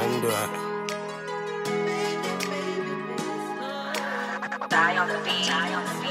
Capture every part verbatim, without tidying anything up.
can do it. Die on the beat. Die on the beat.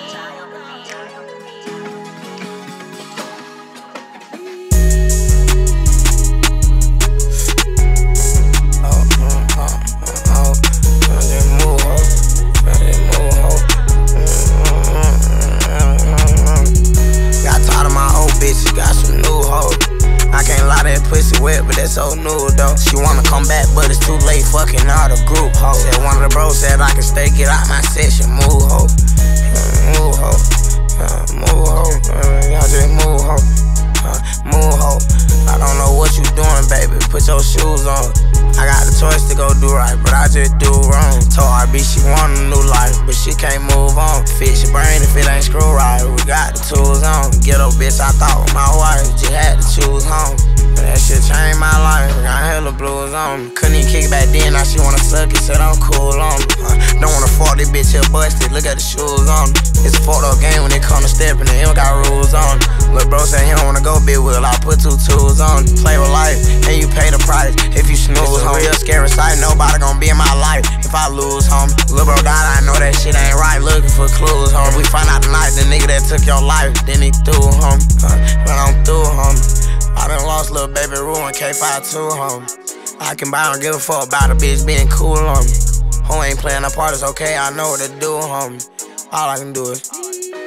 Pussy wet, but that's so new though. She wanna come back, but it's too late. Fucking all the group ho. Said one of the bros said I can stay, get out my section. Move ho, uh, move ho, uh, move ho. Uh, y'all just move ho, uh, move ho. I don't know what you doing, baby. Put your shoes on. I got the choice to go do right, but I just do wrong. Told R B she want a new life, but she can't move on. Fix your brain if it ain't screw right. We got the tools on. Ghetto bitch, I thought with my wife, just had to choose home. That shit changed my life, got hella blues on me. Couldn't even kick back then, now she wanna suck it, said I'm cool on me. uh, Don't wanna fuck this bitch here busted, look at the shoes on me. It's a fucked up game when it come to stepping, and he don't got rules on me. Lil' bro said he don't wanna go big wheel, I put two tools on me. Play with life, and you pay the price if you snooze, it's a real scary sight, nobody gon' be in my life if I lose, homie. Lil' bro died, I know that shit ain't right, looking for clues, homie. We find out tonight, the nigga that took your life, then he threw, homie. uh, But I'm through, homie. I done lost little baby ruin K five two, homie. I can buy, don't give a fuck about a bitch being cool on me. Who ain't playing a part, it's okay, I know what to do, homie. All I can do is